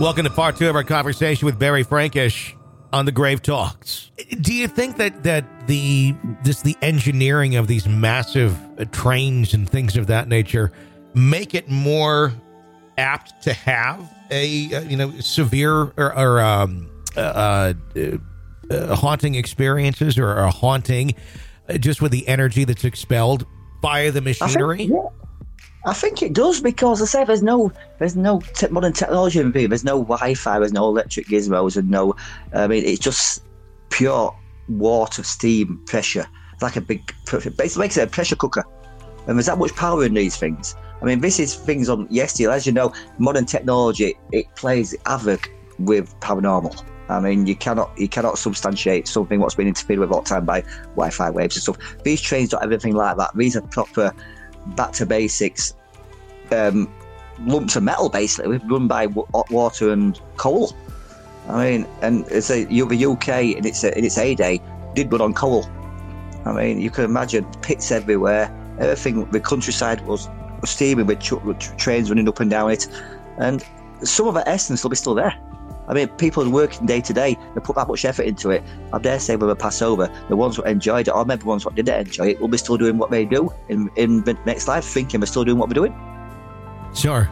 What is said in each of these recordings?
Welcome to part two of our conversation with Barry Frankish on the Grave Talks. Do you think that the engineering of these massive trains and things of that nature make it more apt to have a severe or haunting experiences or a haunting just with the energy that's expelled by the machinery? I think it does, because I say there's no modern technology in it. There's no Wi-Fi, there's no electric gizmos, and it's just pure water, steam, pressure. It's like it makes it a pressure cooker, and there's that much power in these things. I mean, this is things on yesterday. As you know, modern technology, it plays havoc with paranormal. I mean, you cannot substantiate something what's been interfered with all the time by Wi-Fi waves and stuff. These trains don't have anything like that. These are proper back to basics lumps of metal, basically, run by hot water and coal. I mean, and it's the UK in its heyday did run on coal. I mean, you can imagine pits everywhere. Everything, the countryside was steaming with trains running up and down it, and some of the essence will be still there. I mean, people working day to day, they put that much effort into it. I dare say when we pass over, the ones who enjoyed it, or maybe the ones who didn't enjoy it, will be still doing what they do in the next life, thinking we're still doing what we're doing. Sure.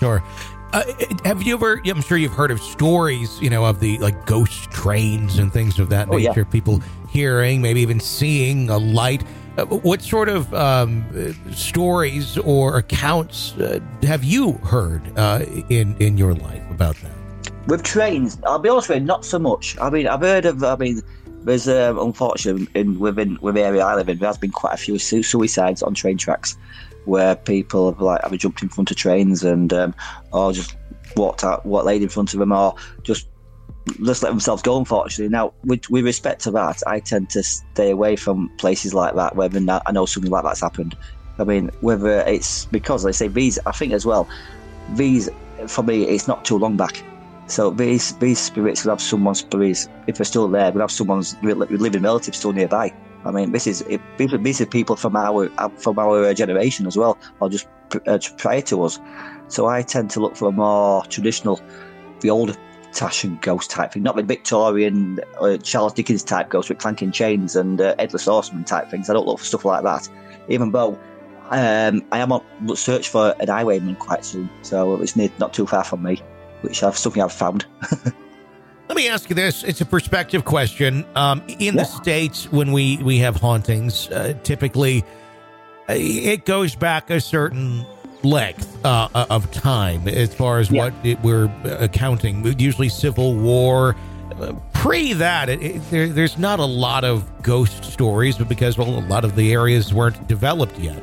Have you ever, I'm sure you've heard of stories, of the ghost trains and things of that nature, people hearing, maybe even seeing a light. What sort of stories or accounts have you heard in your life about that? With trains, I'll be honest with you, not so much. I mean, I've heard of, there's unfortunately within the area I live in, there has been quite a few suicides on train tracks where people have jumped in front of trains and or just laid in front of them, or just let themselves go, unfortunately. Now, with respect to that, I tend to stay away from places like that where I know something like that's happened. I mean, whether it's because, like I say, these, I think as well, these, for me, it's not too long back. So these spirits will have someone's spirits, if they're still there, will have someone's living relative still nearby. I mean, these are people from our generation as well, or just prior to us. So I tend to look for a more traditional, the older fashioned ghost type thing, not the Victorian Charles Dickens type ghost with clanking chains and headless horseman type things. I don't look for stuff like that, even though I am on search for an highwayman quite soon, so it's not too far from me, which something I've found. Let me ask you this. It's a perspective question. In the States, when we have hauntings, typically it goes back a certain length of time as far as what we're accounting. Usually Civil War. Pre that, there's not a lot of ghost stories, but because, a lot of the areas weren't developed yet.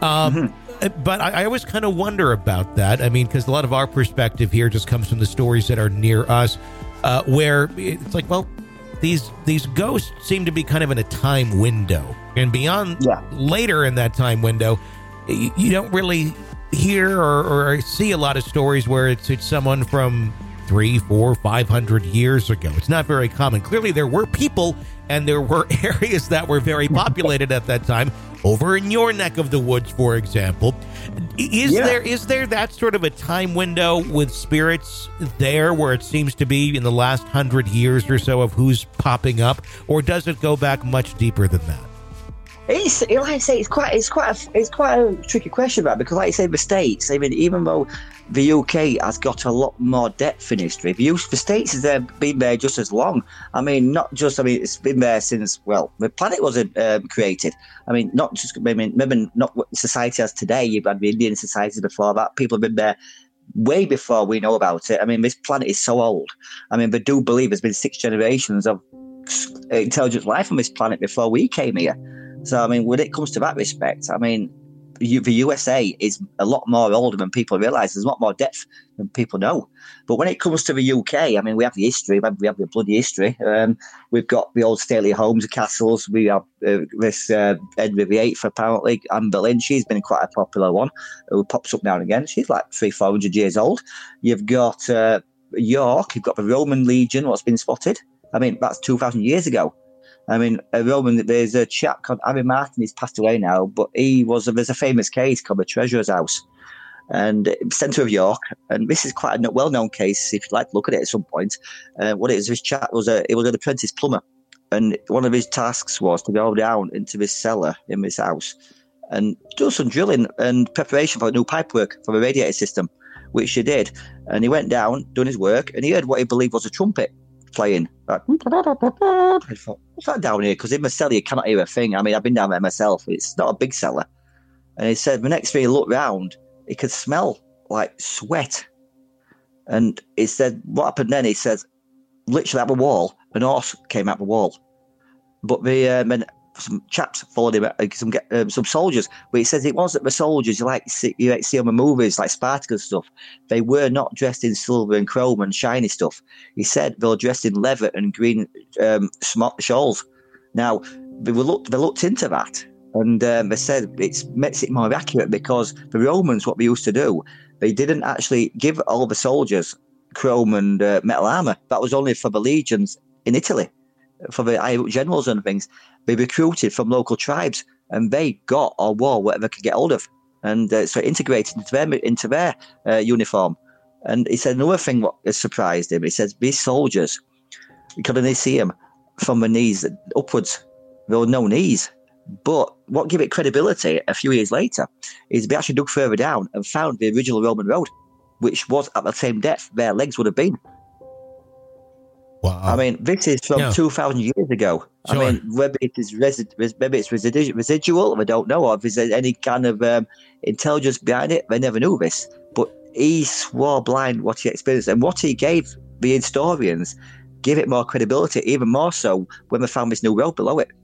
But I always kind of wonder about that. I mean, because a lot of our perspective here just comes from the stories that are near us, where it's like, these ghosts seem to be kind of in a time window. And beyond later in that time window, you don't really hear or see a lot of stories where it's someone from 300, 400, 500 years ago. It's not very common. Clearly, there were people and there were areas that were very populated at that time. Over in your neck of the woods, for example, is there that sort of a time window with spirits there where it seems to be in the last 100 years or so of who's popping up, or does it go back much deeper than that? It's like I say, it's quite a tricky question, right? Because, like I say, the States, I mean, even though the UK has got a lot more depth in history, the States has been there just as long. I mean, it's been there since, the planet wasn't created. I mean, maybe not what society has today. You've had the Indian society before that. People have been there way before we know about it. I mean, this planet is so old. I mean, they do believe there's been 6 generations of intelligent life on this planet before we came here. So, I mean, when it comes to that respect, I mean, the USA is a lot more older than people realise. There's a lot more depth than people know. But when it comes to the UK, I mean, we have the history. We have the bloody history. We've got the old stately homes, castles. We have this Henry VIII, apparently, Anne Boleyn. She's been quite a popular one who pops up now and again. She's like 300-400 years old. You've got York. You've got the Roman Legion, what's been spotted. I mean, that's 2,000 years ago. I mean, there's a chap called Harry Martin. He's passed away now, but there's a famous case called the Treasurer's House. and centre of York. And this is quite a well-known case if you'd like to look at it at some point. What it is, this chap was an apprentice plumber, and one of his tasks was to go down into this cellar in this house and do some drilling and preparation for a new pipework for a radiator system, which he did. And he went down doing his work, and he heard what he believed was a trumpet playing. Like, I thought, what's that down here? Because in my cellar you cannot hear a thing. I mean, I've been down there myself. It's not a big cellar. And he said the next thing he looked round, he could smell like sweat. And he said, what happened then? He said, literally out the wall, an horse came out the wall. But some chaps followed him, some soldiers. But he says it wasn't the soldiers you see on the movies, like Spartacus stuff. They were not dressed in silver and chrome and shiny stuff. He said they were dressed in leather and green shawls. Now, they looked into that, and they said it makes it more accurate because the Romans, what they used to do, they didn't actually give all the soldiers chrome and metal armour. That was only for the legions in Italy, for the high generals and things. They recruited from local tribes, and they got or wore whatever they could get hold of, and so integrated into their uniform. And he said another thing what has surprised him. He says these soldiers, you could only see them from the knees upwards. There were no knees. But what gave it credibility a few years later is they actually dug further down and found the original Roman road, which was at the same depth their legs would have been. Wow. I mean, this is from 2,000 years ago. Sure. I mean, whether it's residual, I don't know, or if there's any kind of intelligence behind it, they never knew this. But he swore blind what he experienced, and what he gave the historians gave it more credibility, even more so when they found this new road below it.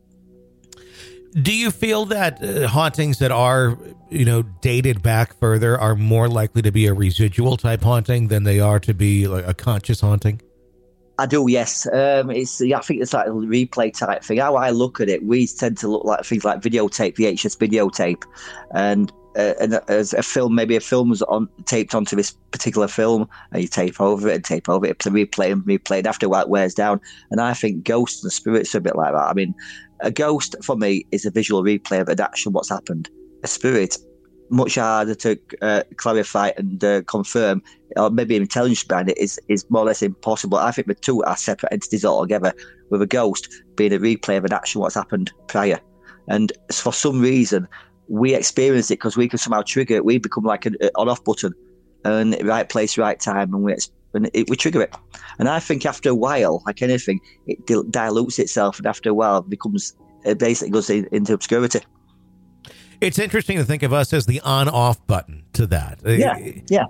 Do you feel that hauntings that are, dated back further are more likely to be a residual type haunting than they are to be like a conscious haunting? I do, yes. I think it's like a replay type thing. How I look at it, we tend to look like things like videotape, VHS videotape, and as a film, maybe a film's taped onto this particular film, and you tape over it, replay, and after a while it wears down. And I think ghosts and spirits are a bit like that. I mean, a ghost for me is a visual replay of an action, what's happened. A spirit, much harder to clarify and confirm, or maybe intelligence behind it is more or less impossible. I think the two are separate entities altogether, with a ghost being a replay of an action, what's happened prior. And for some reason, we experience it because we can somehow trigger it. We become like an on-off button, and right place, right time, and we trigger it. And I think after a while, like anything, it dilutes itself, and after a while, it basically goes into obscurity. It's interesting to think of us as the on-off button to that. Yeah.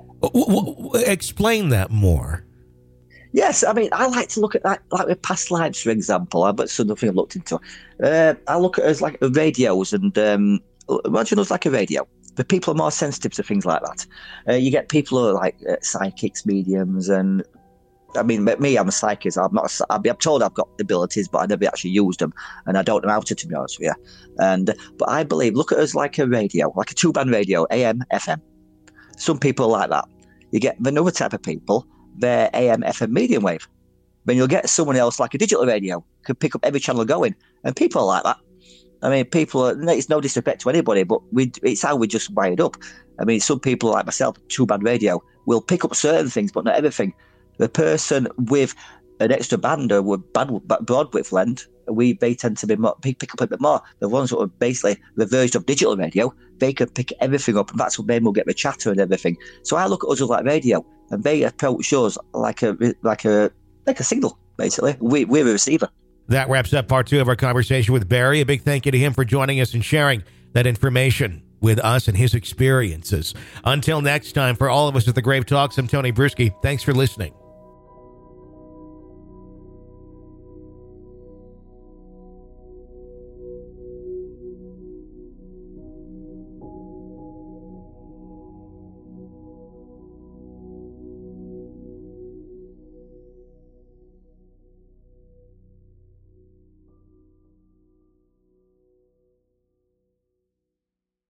Explain that more. Yes, I mean, I like to look at that, like with past lives, for example, but something I've looked into. I look at it as like radios, and imagine us like a radio. The people are more sensitive to things like that. You get people who are like psychics, mediums, and I mean, me, I'm a psychic. I'm told I've got abilities, but I never actually used them, and I don't know how to be honest with you. But I believe, look at us like a radio, like a two-band radio, AM, FM. Some people are like that. You get another type of people, they're AM, FM, medium wave. Then you'll get someone else like a digital radio, could pick up every channel going, and people are like that. I mean, it's no disrespect to anybody, but it's how we just wired up. I mean, some people like myself, two-band radio, will pick up certain things, but not everything. The person with an extra band or with broadwidth length, they tend to be more, pick up a bit more. The ones that are basically the version of digital radio, they can pick everything up, and that's what made them get the chatter and everything. So I look at us as like radio, and they approach us like a signal, basically. We're a receiver. That wraps up part 2 of our conversation with Barry. A big thank you to him for joining us and sharing that information with us and his experiences. Until next time, for all of us at the Grave Talks, I'm Tony Bruschi. Thanks for listening.